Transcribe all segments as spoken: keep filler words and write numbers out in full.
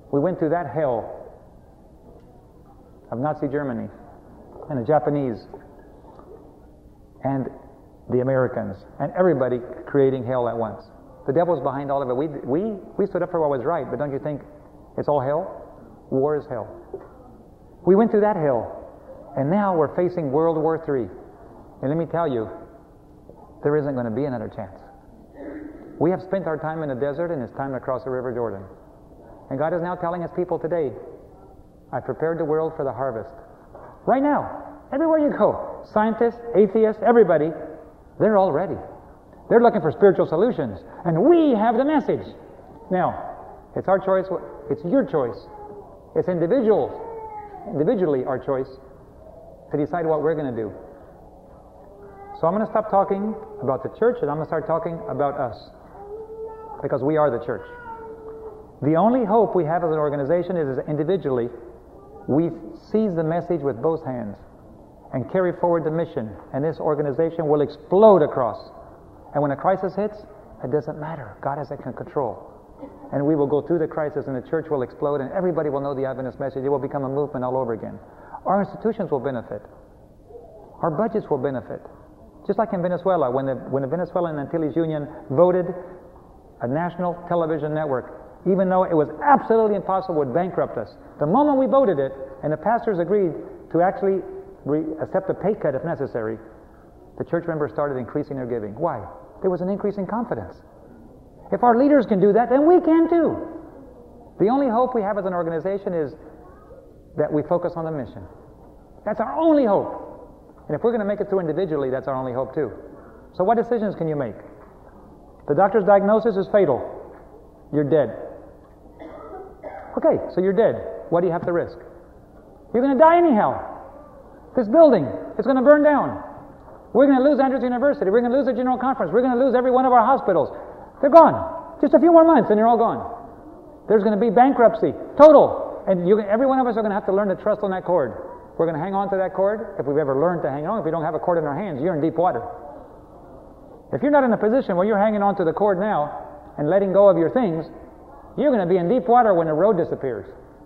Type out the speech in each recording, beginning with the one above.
We went through that hell of Nazi Germany and the Japanese and the Americans and everybody creating hell at once. The devil's behind all of it. We, we, we stood up for what was right, but don't you think it's all hell? War is hell. We went through that hell, and now we're facing World War Three. And let me tell you, there isn't going to be another chance. We have spent our time in the desert, and it's time to cross the River Jordan. And God is now telling His people today, I prepared the world for the harvest. Right now, everywhere you go, scientists, atheists, everybody, they're all ready. They're looking for spiritual solutions. And we have the message. Now, it's our choice. It's your choice. It's individuals, individually our choice to decide what we're going to do. So I'm going to stop talking about the church and I'm going to start talking about us. Because we are the church. The only hope we have as an organization is that individually we seize the message with both hands and carry forward the mission, and this organization will explode across. And when a crisis hits, it doesn't matter. God is in control. And we will go through the crisis and the church will explode and everybody will know the Adventist message. It will become a movement all over again. Our institutions will benefit. Our budgets will benefit. Just like in Venezuela, when the, when the Venezuelan Antilles Union voted a national television network, even though it was absolutely impossible, would bankrupt us. The moment we voted it, and the pastors agreed to actually re- accept a pay cut if necessary, the church members started increasing their giving. Why? There was an increase in confidence. If our leaders can do that, then we can too. The only hope we have as an organization is that we focus on the mission. That's our only hope. And if we're going to make it through individually, that's our only hope too. So what decisions can you make? The doctor's diagnosis is fatal. You're dead. Okay, so you're dead. What do you have to risk? You're going to die anyhow. This building is going to burn down. We're going to lose Andrews University. We're going to lose the General Conference. We're going to lose every one of our hospitals. They're gone. Just a few more months and they're all gone. There's going to be bankruptcy. Total. And you, every one of us are going to have to learn to trust on that cord. We're going to hang on to that cord if we've ever learned to hang on. If we don't have a cord in our hands, you're in deep water. If you're not in a position where you're hanging on to the cord now and letting go of your things, you're going to be in deep water when the road disappears.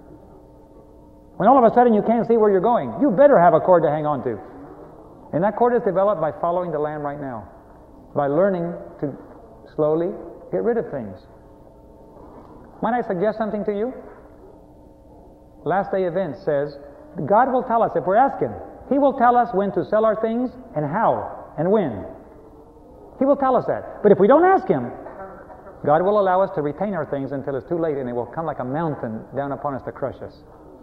When all of a sudden you can't see where you're going, you better have a cord to hang on to. And that cord is developed by following the Lamb right now, by learning to slowly get rid of things. Might I suggest something to you? Last Day Events says, God will tell us, if we're asking, He will tell us when to sell our things and how and when. He will tell us that. But if we don't ask Him, God will allow us to retain our things until it's too late and it will come like a mountain down upon us to crush us.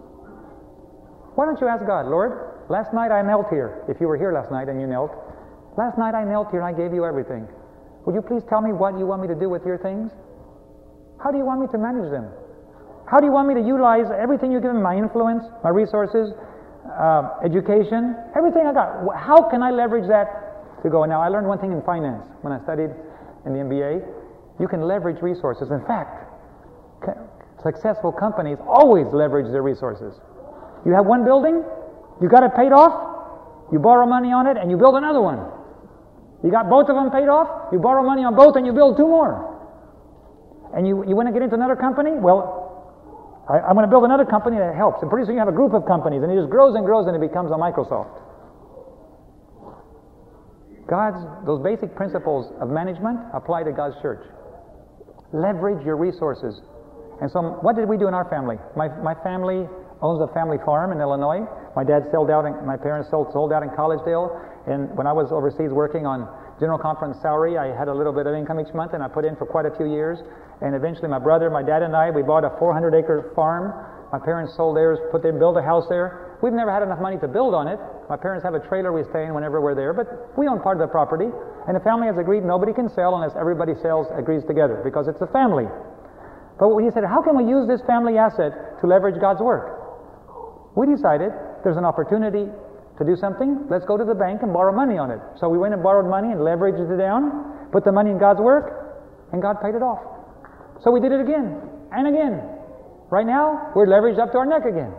Why don't you ask God, Lord, last night I knelt here. If you were here last night and you knelt, last night I knelt here and I gave you everything. Would you please tell me what you want me to do with your things? How do you want me to manage them? How do you want me to utilize everything you've given me, my influence, my resources, uh, education, everything I got? How can I leverage that to go? Now, I learned one thing in finance when I studied in the M B A. You can leverage resources. In fact, co- successful companies always leverage their resources. You have one building, you got it paid off, you borrow money on it, and you build another one. You got both of them paid off, you borrow money on both, and you build two more. And you, you want to get into another company? Well, I, I'm going to build another company that helps. And pretty soon you have a group of companies, and it just grows and grows, and it becomes a Microsoft. God's, those basic principles of management apply to God's church. Leverage your resources. And so what did we do in our family? My, my family owns a family farm in Illinois. My dad sold out, in, my parents sold, sold out in Collegedale. And when I was overseas working on General Conference salary, I had a little bit of income each month, and I put in for quite a few years. And eventually my brother, my dad, and I, we bought a four hundred acre farm. My parents sold theirs, put their, built a house there. We've never had enough money to build on it. My parents have a trailer we stay in whenever we're there, but we own part of the property. And the family has agreed nobody can sell unless everybody sells, agrees together, because it's a family. But he said, how can we use this family asset to leverage God's work? We decided there's an opportunity to do something. Let's go to the bank and borrow money on it. So we went and borrowed money and leveraged it down, put the money in God's work, and God paid it off. So we did it again and again. Right now, we're leveraged up to our neck again.